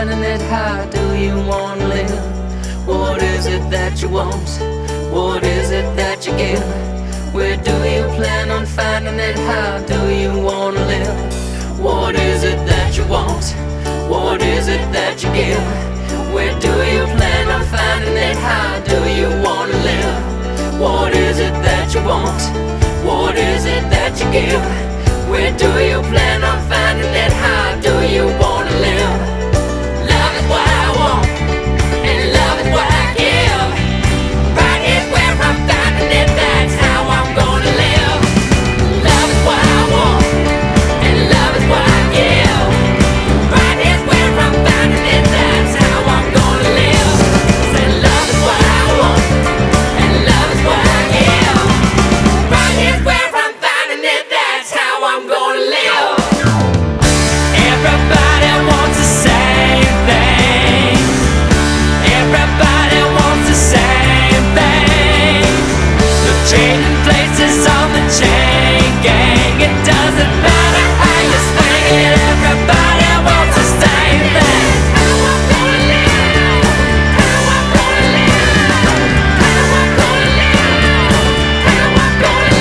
finding it? How do you want to live? What is it that you want? What is it that you give? Where do you plan on finding it? How do you want to live? What is it that you want? What is it that you give? Where do you plan on finding it? How do you want to live? What is it that you want? What is it that you give? Where do you plan on finding it? How do you want to live? Love is what I want, and love is what I give. Right here's where I'm finding it, that's how I'm gonna live. Love is what I want, and love is what I give. Right here's where I'm finding it, that's how I'm gonna live. Say love is what I want, and love is what I give. Right here's where I'm finding it, that's how I'm gonna live. Everybody wants the same thing. Everybody wants the same thing. No trading places on the chain gang. It doesn't matter how you swing it. Everybody wants the same thing. How I'm gonna live. How I'm gonna live. How I'm gonna live. How I'm gonna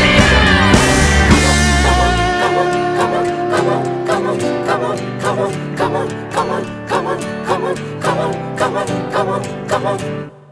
live. Come on, come on, come on, come on, come on, come on, come on, come on, come on, come on, come on, come on, come on.